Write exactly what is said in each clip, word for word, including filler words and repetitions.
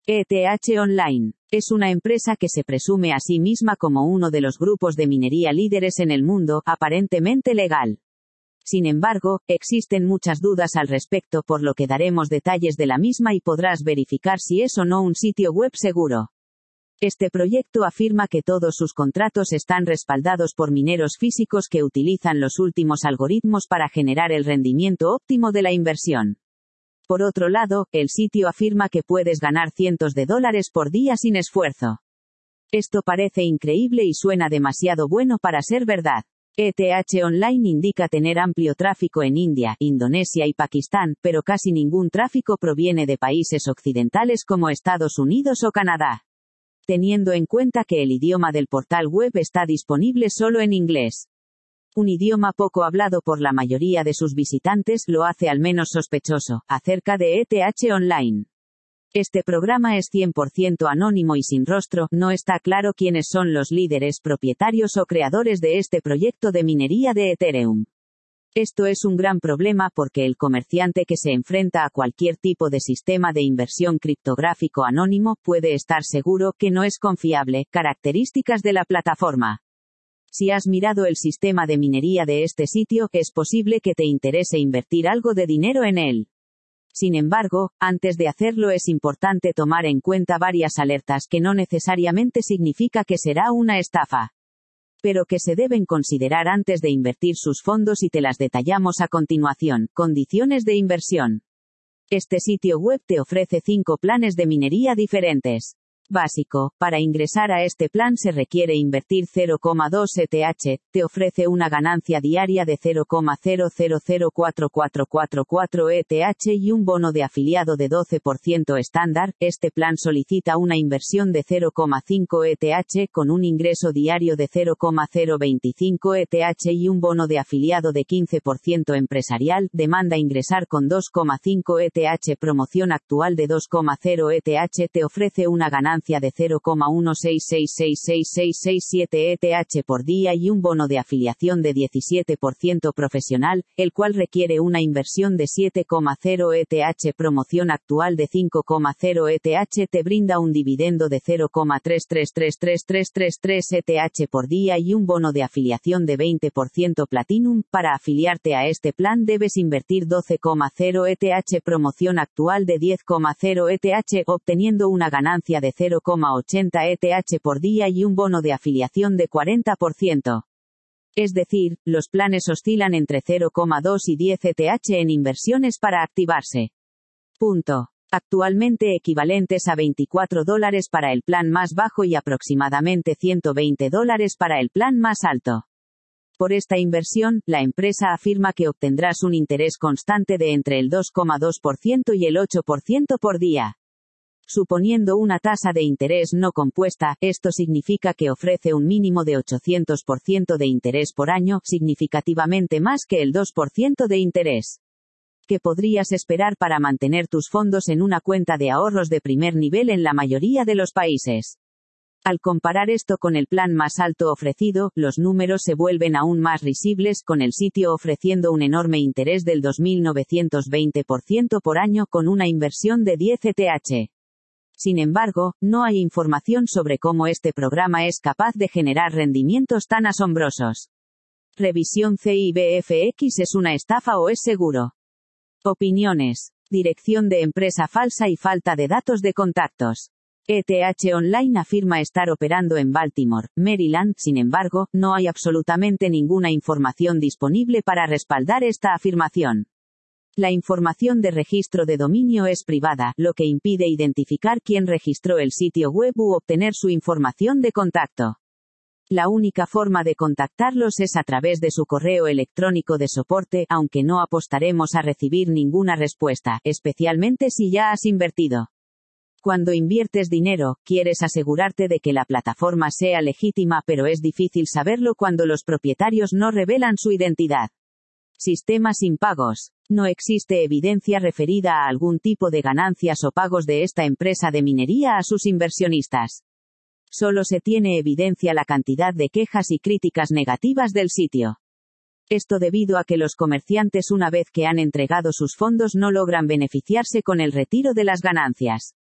E T H Online es una empresa que se presume a sí misma como uno de los grupos de minería líderes en el mundo, aparentemente legal. Sin embargo, existen muchas dudas al respecto, por lo que daremos detalles de la misma y podrás verificar si es o no un sitio web seguro. Este proyecto afirma que todos sus contratos están respaldados por mineros físicos que utilizan los últimos algoritmos para generar el rendimiento óptimo de la inversión. Por otro lado, el sitio afirma que puedes ganar cientos de dólares por día sin esfuerzo. Esto parece increíble y suena demasiado bueno para ser verdad. E T H Online indica tener amplio tráfico en India, Indonesia y Pakistán, pero casi ningún tráfico proviene de países occidentales como Estados Unidos o Canadá. Teniendo en cuenta que el idioma del portal web está disponible solo en inglés. Un idioma poco hablado por la mayoría de sus visitantes lo hace al menos sospechoso. Acerca de E T H Online. Este programa es cien por ciento anónimo y sin rostro, no está claro quiénes son los líderes, propietarios o creadores de este proyecto de minería de Ethereum. Esto es un gran problema porque el comerciante que se enfrenta a cualquier tipo de sistema de inversión criptográfico anónimo puede estar seguro que no es confiable. Características de la plataforma. Si has mirado el sistema de minería de este sitio, es posible que te interese invertir algo de dinero en él. Sin embargo, antes de hacerlo es importante tomar en cuenta varias alertas que no necesariamente significa que será una estafa, pero que se deben considerar antes de invertir sus fondos y te las detallamos a continuación. Condiciones de inversión. Este sitio web te ofrece cinco planes de minería diferentes. Básico, para ingresar a este plan se requiere invertir cero coma dos E T H, te ofrece una ganancia diaria de cero coma cero cero cero cuatro cuatro cuatro cuatro E T H y un bono de afiliado de doce por ciento estándar. Este plan solicita una inversión de cero coma cinco E T H con un ingreso diario de cero coma cero veinticinco E T H y un bono de afiliado de quince por ciento empresarial. Demanda ingresar con dos coma cinco E T H. Promoción actual de dos coma cero E T H te ofrece una ganancia de cero coma uno seis seis seis seis seis seis siete E T H por día y un bono de afiliación de diecisiete por ciento profesional, el cual requiere una inversión de siete coma cero E T H. Promoción actual de cinco coma cero E T H te brinda un dividendo de cero coma tres tres tres tres tres tres tres E T H por día y un bono de afiliación de veinte por ciento Platinum. Para afiliarte a este plan debes invertir doce coma cero E T H. Promoción actual de diez coma cero E T H, obteniendo una ganancia de cero coma ochenta E T H por día y un bono de afiliación de cuarenta por ciento. Es decir, los planes oscilan entre cero coma dos y diez E T H en inversiones para activarse. Punto. Actualmente equivalentes a veinticuatro dólares para el plan más bajo y aproximadamente ciento veinte dólares para el plan más alto. Por esta inversión, la empresa afirma que obtendrás un interés constante de entre el dos coma dos por ciento y el ocho por ciento por día. Suponiendo una tasa de interés no compuesta, esto significa que ofrece un mínimo de ochocientos por ciento de interés por año, significativamente más que el dos por ciento de interés que podrías esperar para mantener tus fondos en una cuenta de ahorros de primer nivel en la mayoría de los países. Al comparar esto con el plan más alto ofrecido, los números se vuelven aún más risibles, con el sitio ofreciendo un enorme interés del dos mil novecientos veinte por ciento por año con una inversión de diez E T H. Sin embargo, no hay información sobre cómo este programa es capaz de generar rendimientos tan asombrosos. Revisión C I B F X ¿es una estafa o es seguro? Opiniones. Dirección de empresa falsa y falta de datos de contactos. E T H Online afirma estar operando en Baltimore, Maryland, sin embargo, no hay absolutamente ninguna información disponible para respaldar esta afirmación. La información de registro de dominio es privada, lo que impide identificar quién registró el sitio web u obtener su información de contacto. La única forma de contactarlos es a través de su correo electrónico de soporte, aunque no apostaremos a recibir ninguna respuesta, especialmente si ya has invertido. Cuando inviertes dinero, quieres asegurarte de que la plataforma sea legítima, pero es difícil saberlo cuando los propietarios no revelan su identidad. Sistema sin pagos. No existe evidencia referida a algún tipo de ganancias o pagos de esta empresa de minería a sus inversionistas. Solo se tiene evidencia la cantidad de quejas y críticas negativas del sitio. Esto debido a que los comerciantes, una vez que han entregado sus fondos, no logran beneficiarse con el retiro de las ganancias.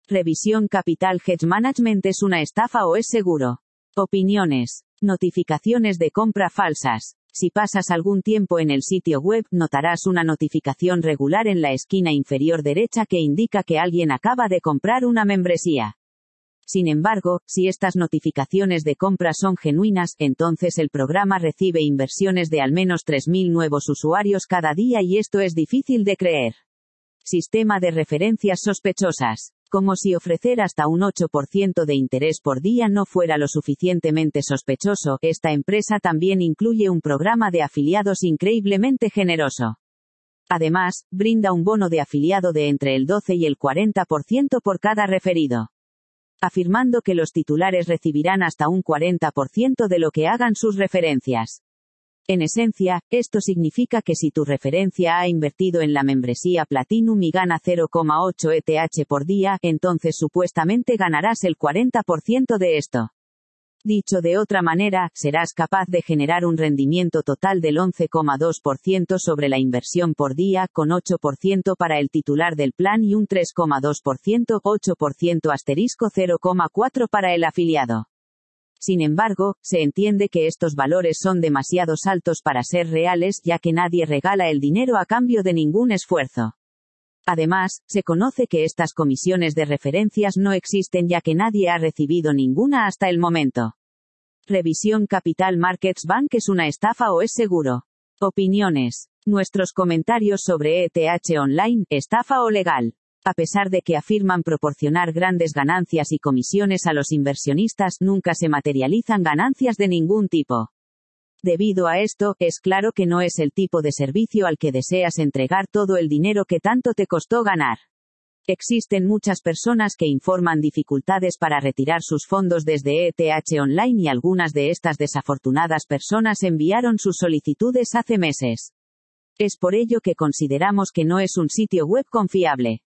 Revisión Capital Hedge Management es una estafa o es seguro. Opiniones. Notificaciones de compra falsas. Si pasas algún tiempo en el sitio web, notarás una notificación regular en la esquina inferior derecha que indica que alguien acaba de comprar una membresía. Sin embargo, si estas notificaciones de compra son genuinas, entonces el programa recibe inversiones de al menos tres mil nuevos usuarios cada día y esto es difícil de creer. Sistema de referencias sospechosas. Como si ofrecer hasta un ocho por ciento de interés por día no fuera lo suficientemente sospechoso, esta empresa también incluye un programa de afiliados increíblemente generoso. Además, brinda un bono de afiliado de entre el doce y el cuarenta por ciento por cada referido, afirmando que los titulares recibirán hasta un cuarenta por ciento de lo que hagan sus referencias. En esencia, esto significa que si tu referencia ha invertido en la membresía Platinum y gana cero coma ocho E T H por día, entonces supuestamente ganarás el cuarenta por ciento de esto. Dicho de otra manera, serás capaz de generar un rendimiento total del once coma dos por ciento sobre la inversión por día, con ocho por ciento para el titular del plan y un tres coma dos por ciento, ocho por ciento asterisco cero coma cuatro para el afiliado. Sin embargo, se entiende que estos valores son demasiado altos para ser reales, ya que nadie regala el dinero a cambio de ningún esfuerzo. Además, se conoce que estas comisiones de referencias no existen ya que nadie ha recibido ninguna hasta el momento. Revisión Capital Markets Bank es una estafa o es seguro. Opiniones. Nuestros comentarios sobre E T H Online, estafa o legal. A pesar de que afirman proporcionar grandes ganancias y comisiones a los inversionistas, nunca se materializan ganancias de ningún tipo. Debido a esto, es claro que no es el tipo de servicio al que deseas entregar todo el dinero que tanto te costó ganar. Existen muchas personas que informan dificultades para retirar sus fondos desde E T H Online y algunas de estas desafortunadas personas enviaron sus solicitudes hace meses. Es por ello que consideramos que no es un sitio web confiable.